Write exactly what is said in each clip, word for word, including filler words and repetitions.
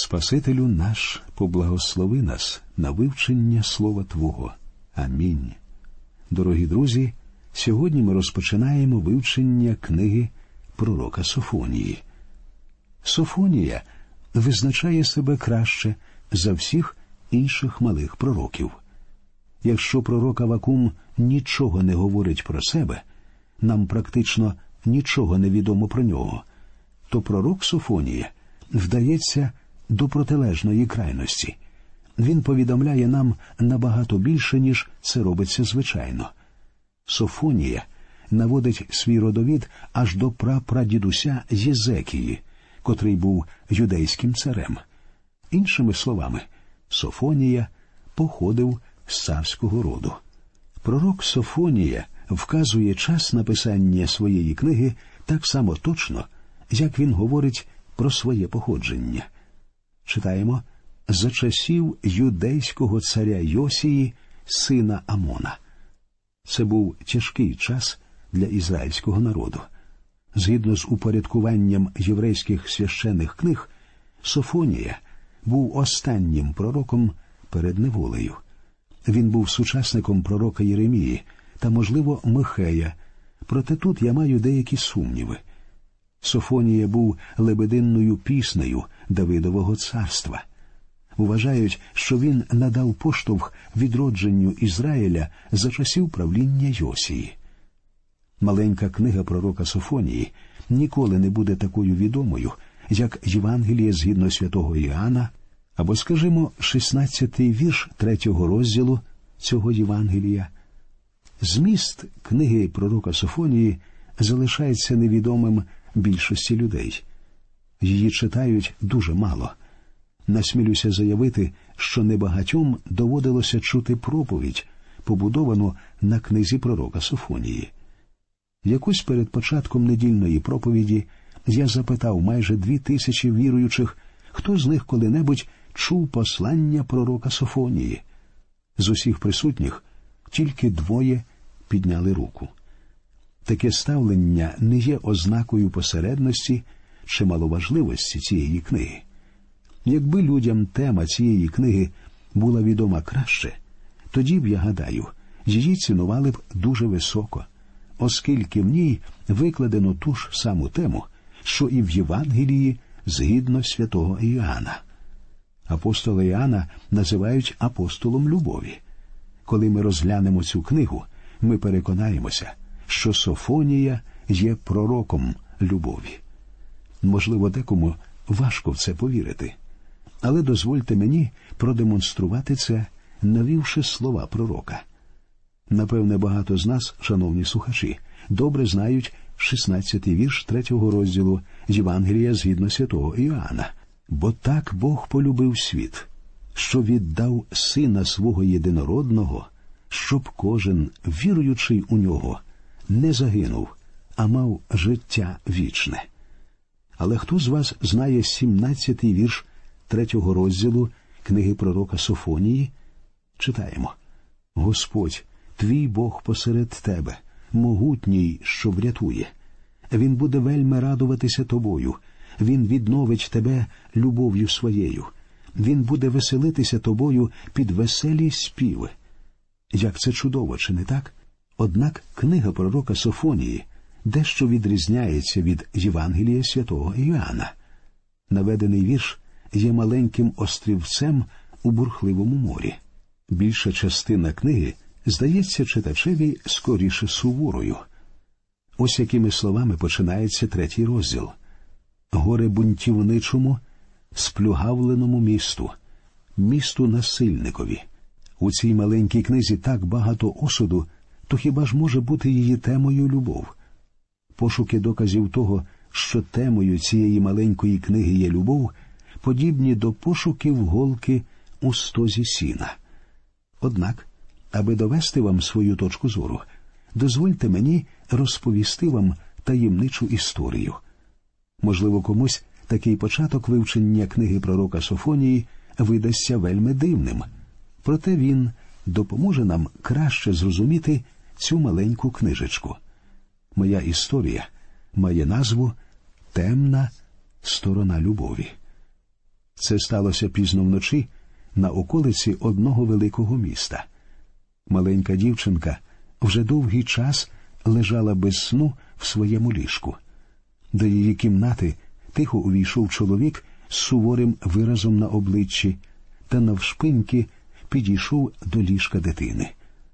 Спасителю наш, поблагослови нас на вивчення Слова Твого. Амінь. Дорогі друзі, сьогодні ми розпочинаємо вивчення книги пророка Софонії. Софонія визначає себе краще за всіх інших малих пророків. Якщо пророк Авакум нічого не говорить про себе, нам практично нічого не відомо про нього, то пророк Софонія вдається до протилежної крайності. Він повідомляє нам набагато більше, ніж це робиться звичайно. Софонія наводить свій родовід аж до прапрадідуся Єзекії, котрий був юдейським царем. Іншими словами, Софонія походив з царського роду. Пророк Софонія вказує час написання своєї книги так само точно, як він говорить про своє походження. Читаємо «За часів юдейського царя Йосії, сина Амона». Це був тяжкий час для ізраїльського народу. Згідно з упорядкуванням єврейських священних книг, Софонія був останнім пророком перед неволею. Він був сучасником пророка Єремії та, можливо, Михея, проте тут я маю деякі сумніви. Софонія був лебединною піснею Давидового царства. Вважають, що він надав поштовх відродженню Ізраїля за часів правління Йосії. Маленька книга пророка Софонії ніколи не буде такою відомою, як Євангеліє згідно святого Іоанна, або, скажімо, шістнадцятий вірш третього розділу цього Євангелія. Зміст книги пророка Софонії залишається невідомим більшості людей. Її читають дуже мало. Насмілюся заявити, що небагатьом доводилося чути проповідь, побудовану на книзі пророка Софонії. Якось перед початком недільної проповіді я запитав майже дві тисячі віруючих, хто з них коли-небудь чув послання пророка Софонії. З усіх присутніх тільки двоє підняли руку. Таке ставлення не є ознакою посередності чи маловажливості цієї книги. Якби людям тема цієї книги була відома краще, тоді б, я гадаю, її цінували б дуже високо, оскільки в ній викладено ту ж саму тему, що і в Євангелії згідно святого Іоанна. Апостола Іоанна називають апостолом любові. Коли ми розглянемо цю книгу, ми переконаємося, що Софонія є пророком любові. Можливо, декому важко в це повірити, але дозвольте мені продемонструвати це, навівши слова пророка. Напевне, багато з нас, шановні слухачі, добре знають шістнадцятий вірш третього розділу Євангелія згідно святого Іоанна. «Бо так Бог полюбив світ, що віддав Сина Свого Єдинородного, щоб кожен, віруючий у Нього, не загинув, а мав життя вічне». Але хто з вас знає сімнадцятий вірш третього розділу книги пророка Софонії? Читаємо. «Господь, твій Бог посеред тебе, могутній, що врятує. Він буде вельми радуватися тобою, він відновить тебе любов'ю своєю, він буде веселитися тобою під веселі співи». Як це чудово, чи не так? Однак книга пророка Софонії дещо відрізняється від Євангелія святого Іоанна. Наведений вірш є маленьким острівцем у бурхливому морі. Більша частина книги здається читачеві скоріше суворою. Ось якими словами починається третій розділ. «Горе бунтівничому, сплюгавленому місту, місту насильникові». У цій маленькій книзі так багато осуду, то хіба ж може бути її темою любов? Пошуки доказів того, що темою цієї маленької книги є любов, подібні до пошуків голки у стозі сіна. Однак, аби довести вам свою точку зору, дозвольте мені розповісти вам таємничу історію. Можливо, комусь такий початок вивчення книги пророка Софонії видасться вельми дивним, проте він допоможе нам краще зрозуміти цю маленьку книжечку. Моя історія має назву «Темна сторона любові». Це сталося пізно вночі на околиці одного великого міста. Маленька дівчинка вже довгий час лежала без сну в своєму ліжку. До її кімнати тихо увійшов чоловік з суворим виразом на обличчі та навшпиньки підійшов до ліжка дитини.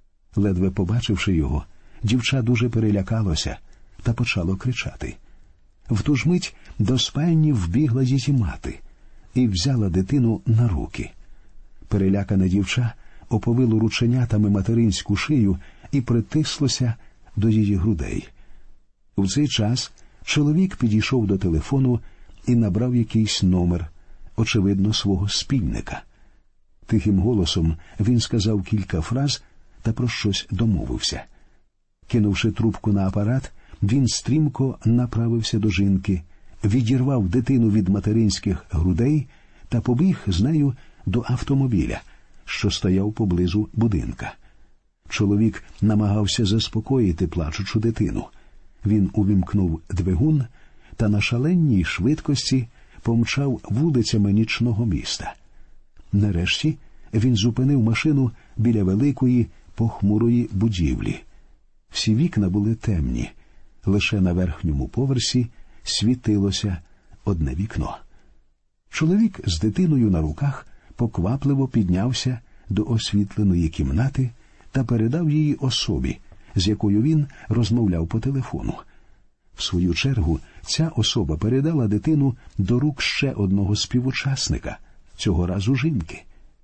Ледве побачивши його, дівча дуже перелякалося та почало кричати. В ту ж мить до спальні вбігла її мати і взяла дитину на руки. Перелякане дівча оповило рученятами материнську шию і притислося до її грудей. В цей час чоловік підійшов до телефону і набрав якийсь номер, очевидно, свого спільника. Тихим голосом він сказав кілька фраз та про щось домовився. Кинувши трубку на апарат, він стрімко направився до жінки, відірвав дитину від материнських грудей та побіг з нею до автомобіля, що стояв поблизу будинка. Чоловік намагався заспокоїти плачучу дитину. Він увімкнув двигун та на шаленій швидкості помчав вулицями нічного міста. Нарешті він зупинив машину біля великої похмурої будівлі. Всі вікна були темні. Лише на верхньому поверсі світилося одне вікно. Чоловік з дитиною на руках поквапливо піднявся до освітленої кімнати та передав її особі, з якою він розмовляв по телефону. В свою чергу, ця особа передала дитину до рук ще одного співучасника, цього разу жінки.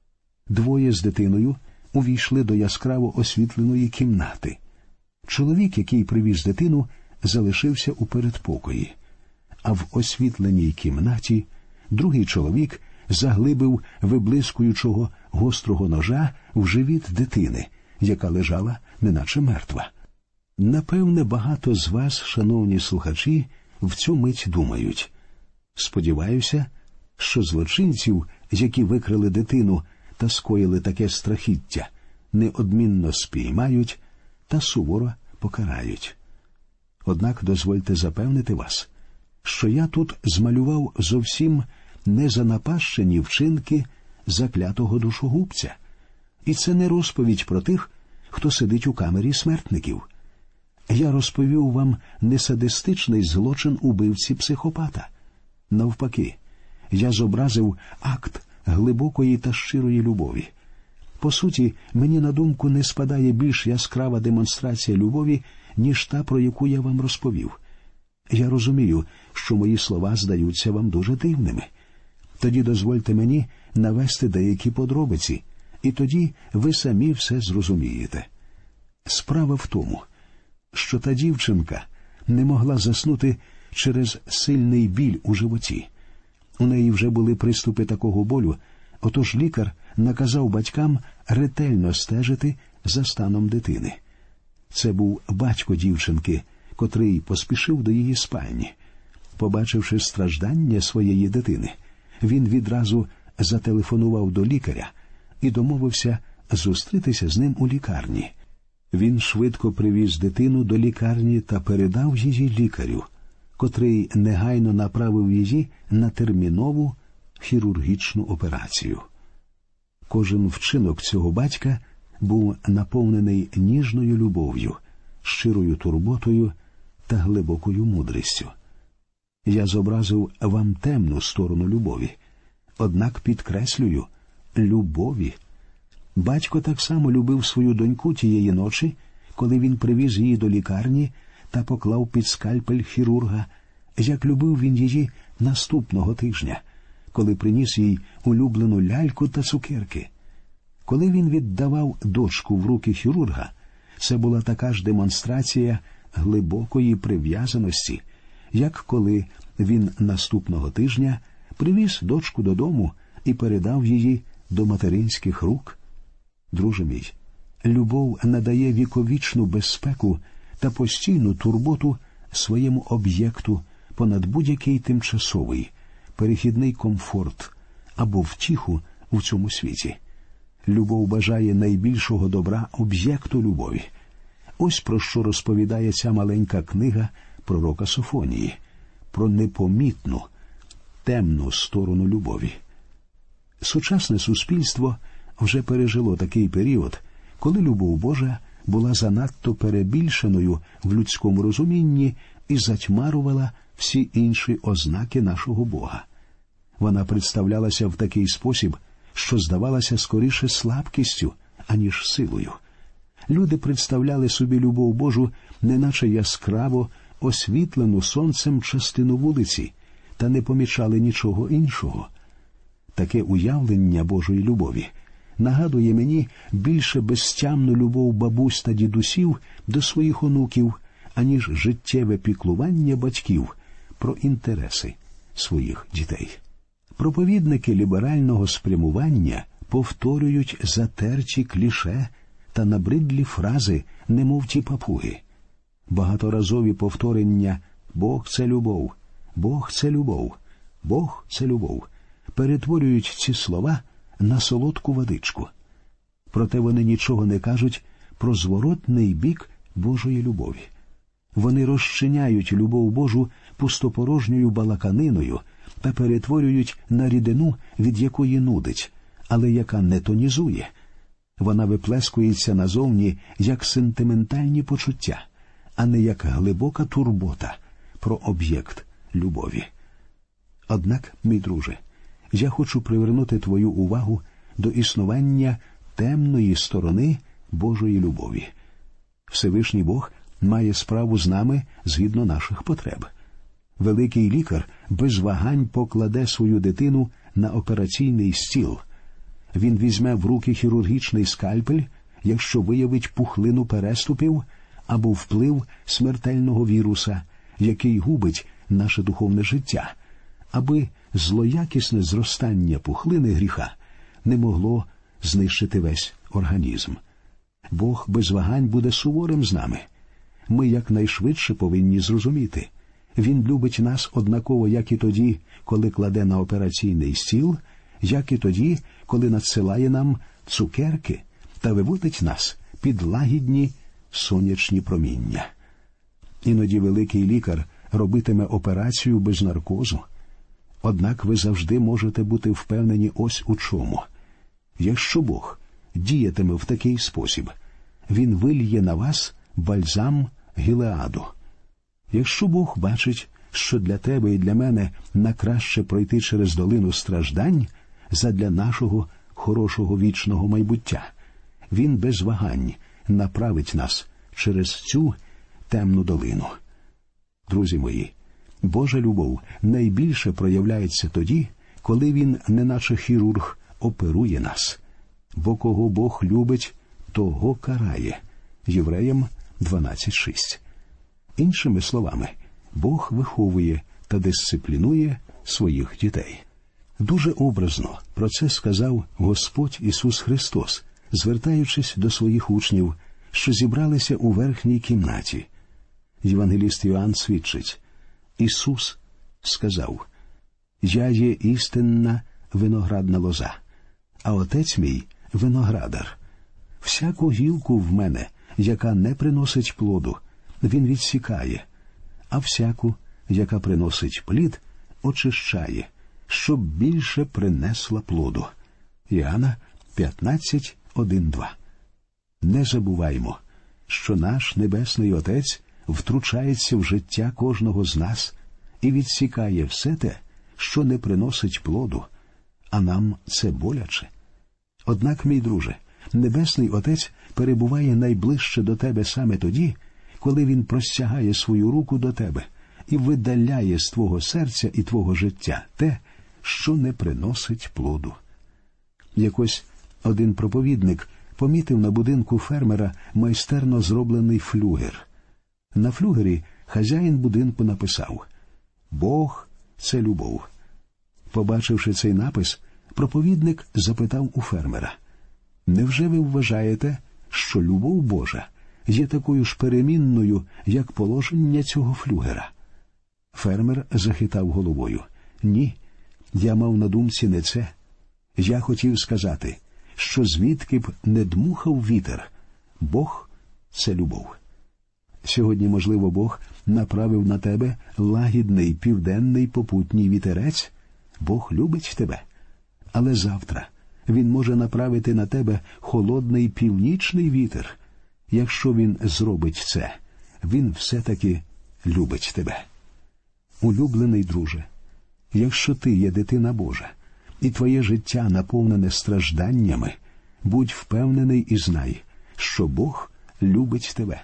Двоє з дитиною увійшли до яскраво освітленої кімнати. Чоловік, який привіз дитину, залишився у передпокої, а в освітленій кімнаті другий чоловік заглибив виблискуючого гострого ножа в живіт дитини, яка лежала неначе мертва. Напевне, багато з вас, шановні слухачі, в цю мить думають. Сподіваюся, що злочинців, які викрали дитину та скоїли таке страхіття, неодмінно спіймають та суворо покарають. Однак дозвольте запевнити вас, що я тут змалював зовсім незанапащені вчинки заклятого душогубця. І це не розповідь про тих, хто сидить у камері смертників. Я розповів вам не садистичний злочин убивці-психопата. Навпаки, я зобразив акт глибокої та щирої любові. По суті, мені на думку не спадає більш яскрава демонстрація любові, ніж та, про яку я вам розповів. Я розумію, що мої слова здаються вам дуже дивними. Тоді дозвольте мені навести деякі подробиці, і тоді ви самі все зрозумієте. Справа в тому, що та дівчинка не могла заснути через сильний біль у животі. У неї вже були приступи такого болю, отож лікар наказав батькам ретельно стежити за станом дитини. Це був батько дівчинки, котрий поспішив до її спальні. Побачивши страждання своєї дитини, він відразу зателефонував до лікаря і домовився зустрітися з ним у лікарні. Він швидко привіз дитину до лікарні та передав її лікарю, котрий негайно направив її на термінову хірургічну операцію. Кожен вчинок цього батька був наповнений ніжною любов'ю, щирою турботою та глибокою мудрістю. Я зобразив вам темну сторону любові, однак підкреслюю – любові. Батько так само любив свою доньку тієї ночі, коли він привіз її до лікарні та поклав під скальпель хірурга, як любив він її наступного тижня, коли приніс їй улюблену ляльку та цукерки. Коли він віддавав дочку в руки хірурга, це була така ж демонстрація глибокої прив'язаності, як коли він наступного тижня привіз дочку додому і передав її до материнських рук. Друже мій, любов надає віковічну безпеку та постійну турботу своєму об'єкту понад будь-який тимчасовий, перехідний комфорт або втіху в цьому світі. Любов бажає найбільшого добра об'єкту любові. Ось про що розповідає ця маленька книга пророка Софонії, про непомітну, темну сторону любові. Сучасне суспільство вже пережило такий період, коли любов Божа була занадто перебільшеною в людському розумінні і затьмарувала всі інші ознаки нашого Бога. Вона представлялася в такий спосіб, що здавалася скоріше слабкістю, аніж силою. Люди представляли собі любов Божу неначе яскраво освітлену сонцем частину вулиці, та не помічали нічого іншого. Таке уявлення Божої любові нагадує мені більше безтямну любов бабусь та дідусів до своїх онуків, аніж життєве піклування батьків про інтереси своїх дітей. Проповідники ліберального спрямування повторюють затерті кліше та набридлі фрази, немов ті папуги. Багаторазові повторення «Бог – це любов», «Бог – це любов», «Бог – це любов» перетворюють ці слова на солодку водичку. Проте вони нічого не кажуть про зворотний бік Божої любові. Вони розчиняють любов Божу пустопорожньою балаканиною та перетворюють на рідину, від якої нудить, але яка не тонізує. Вона виплескується назовні як сентиментальні почуття, а не як глибока турбота про об'єкт любові. Однак, мій друже, я хочу привернути твою увагу до існування темної сторони Божої любові. Всевишній Бог має справу з нами згідно наших потреб. Великий лікар без вагань покладе свою дитину на операційний стіл. Він візьме в руки хірургічний скальпель, якщо виявить пухлину переступів або вплив смертельного віруса, який губить наше духовне життя, аби злоякісне зростання пухлини гріха не могло знищити весь організм. Бог без вагань буде суворим з нами. Ми якнайшвидше повинні зрозуміти. Він любить нас однаково, як і тоді, коли кладе на операційний стіл, як і тоді, коли надсилає нам цукерки та виводить нас під лагідні сонячні проміння. Іноді великий лікар робитиме операцію без наркозу. Однак ви завжди можете бути впевнені ось у чому. Якщо Бог діятиме в такий спосіб, Він вильє на вас бальзам Гілеаду. Якщо Бог бачить, що для тебе і для мене накраще пройти через долину страждань задля нашого хорошого вічного майбуття, Він без вагань направить нас через цю темну долину. Друзі мої, Божа любов найбільше проявляється тоді, коли Він, неначе хірург, оперує нас. Бо кого Бог любить, того карає. Євреям дванадцять шість. Іншими словами, Бог виховує та дисциплінує своїх дітей. Дуже образно про це сказав Господь Ісус Христос, звертаючись до своїх учнів, що зібралися у верхній кімнаті. Євангеліст Йоанн свідчить: Ісус сказав: «Я є істинна виноградна лоза, а Отець мій – виноградар. Всяку гілку в мене, яка не приносить плоду, Він відсікає, а всяку, яка приносить плід, очищає, щоб більше принесла плоду». Іоанна п'ятнадцять, один два. Не забуваймо, що наш Небесний Отець втручається в життя кожного з нас і відсікає все те, що не приносить плоду, а нам це боляче. Однак, мій друже, Небесний Отець перебуває найближче до тебе саме тоді, коли Він простягає свою руку до тебе і видаляє з твого серця і твого життя те, що не приносить плоду. Якось один проповідник помітив на будинку фермера майстерно зроблений флюгер. На флюгері хазяїн будинку написав: «Бог – це любов». Побачивши цей напис, проповідник запитав у фермера: «Невже ви вважаєте, що любов Божа є такою ж перемінною, як положення цього флюгера?» Фермер захитав головою: «Ні, я мав на думці не це. Я хотів сказати, що звідки б не дмухав вітер, Бог – це любов». Сьогодні, можливо, Бог направив на тебе лагідний південний попутній вітерець. Бог любить тебе. Але завтра він може направити на тебе холодний північний вітер. Якщо він зробить це, він все-таки любить тебе. Улюблений друже, якщо ти є дитина Божа, і твоє життя наповнене стражданнями, будь впевнений і знай, що Бог любить тебе.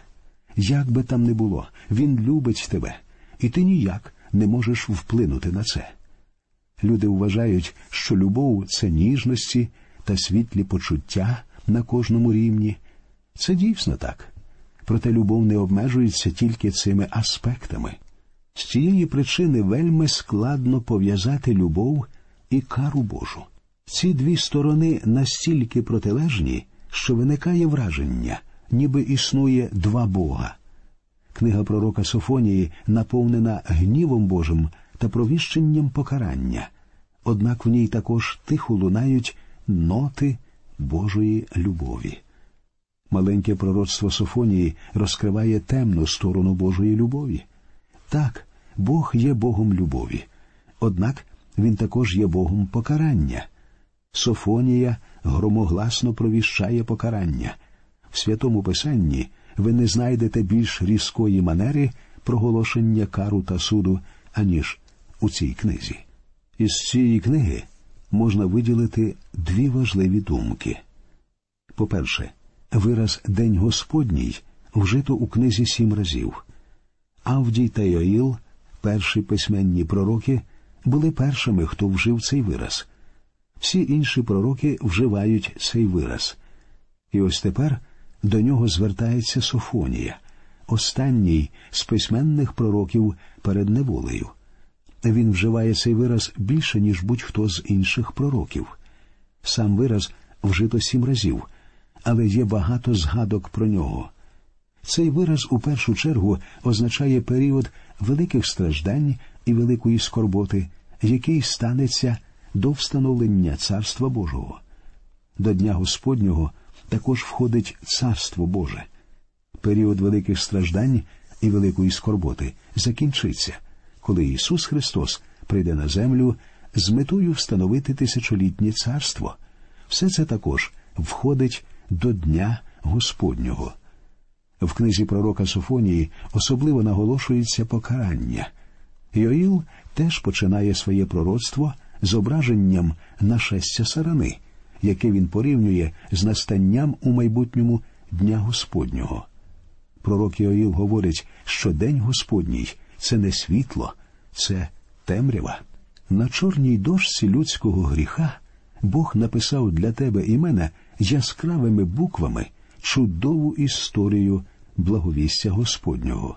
Як би там не було, Він любить тебе, і ти ніяк не можеш вплинути на це. Люди вважають, що любов – це ніжності та світлі почуття на кожному рівні. Це дійсно так. Проте любов не обмежується тільки цими аспектами. З цієї причини вельми складно пов'язати любов і кару Божу. Ці дві сторони настільки протилежні, що виникає враження, ніби існує два Бога. Книга пророка Софонії наповнена гнівом Божим та провіщенням покарання, однак в ній також тихо лунають ноти Божої любові. Маленьке пророцтво Софонії розкриває темну сторону Божої любові. Так, Бог є Богом любові, однак Він також є Богом покарання. Софонія громогласно провіщає покарання. В Святому Писанні ви не знайдете більш різкої манери проголошення кару та суду, аніж у цій книзі. Із цієї книги можна виділити дві важливі думки. По-перше, вираз «День Господній» вжито у книзі сім разів. Авдій та Йоїл, перші письменні пророки, були першими, хто вжив цей вираз. Всі інші пророки вживають цей вираз. І ось тепер до нього звертається Софонія, останній з письменних пророків перед неволею. Він вживає цей вираз більше, ніж будь-хто з інших пророків. Сам вираз вжито сім разів, але є багато згадок про нього. Цей вираз у першу чергу означає період великих страждань і великої скорботи, який станеться до встановлення Царства Божого. До Дня Господнього також входить Царство Боже. Період великих страждань і великої скорботи закінчиться, коли Ісус Христос прийде на землю з метою встановити тисячолітнє царство. Все це також входить до Дня Господнього. В книзі пророка Софонії особливо наголошується покарання. Йоїл теж починає своє пророцтво зображенням нашестя сарани, яке він порівнює з настанням у майбутньому Дня Господнього. Пророк Йоїл говорить, що День Господній – це не світло, це темрява. На чорній дошці людського гріха Бог написав для тебе і мене яскравими буквами чудову історію благовістя Господнього.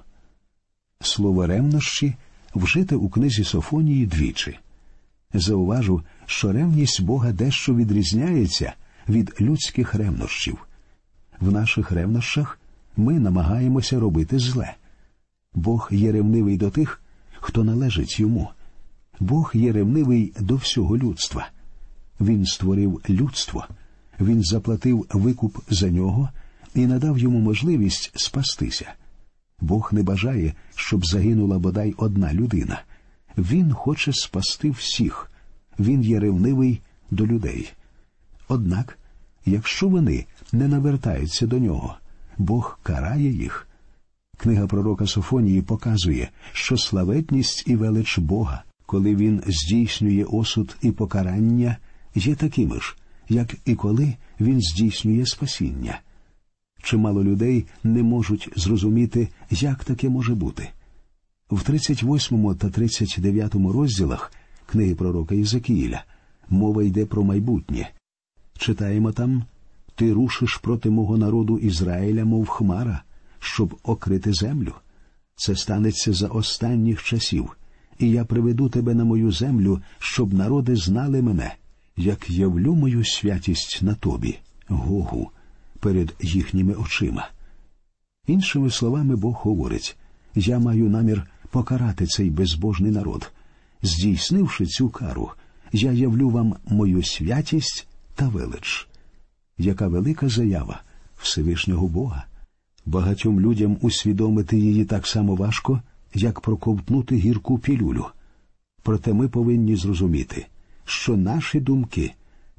Слово «ревнощі» вжите у книзі Софонії двічі. Зауважу, що ревність Бога дещо відрізняється від людських ревнощів. В наших ревнощах ми намагаємося робити зле. Бог є ревнивий до тих, хто належить йому. Бог є ревнивий до всього людства. Він створив людство, він заплатив викуп за нього і надав йому можливість спастися. Бог не бажає, щоб загинула бодай одна людина. Він хоче спасти всіх. Він є ревнивий до людей. Однак, якщо вони не навертаються до нього, Бог карає їх. Книга пророка Софонії показує, що славетність і велич Бога, коли Він здійснює осуд і покарання, є такими ж, як і коли Він здійснює спасіння. Чимало людей не можуть зрозуміти, як таке може бути. В тридцять восьмому та тридцять дев'ятому розділах книги пророка Єзекіїля мова йде про майбутнє. Читаємо там: «Ти рушиш проти мого народу Ізраїля, мов хмара, щоб окрити землю. Це станеться за останніх часів, і я приведу тебе на мою землю, щоб народи знали мене, як явлю мою святість на тобі, Гогу, перед їхніми очима». Іншими словами, Бог говорить: «Я маю намір покарати цей безбожний народ. Здійснивши цю кару, я явлю вам мою святість та велич». Яка велика заява Всевишнього Бога! Багатьом людям усвідомити її так само важко, як проковтнути гірку пілюлю. Проте ми повинні зрозуміти, що наші думки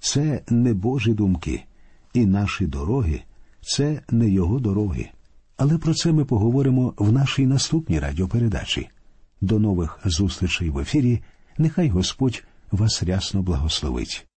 це не Божі думки, і наші дороги – це не Його дороги. Але про це ми поговоримо в нашій наступній радіопередачі. До нових зустрічей в ефірі. Нехай Господь вас рясно благословить.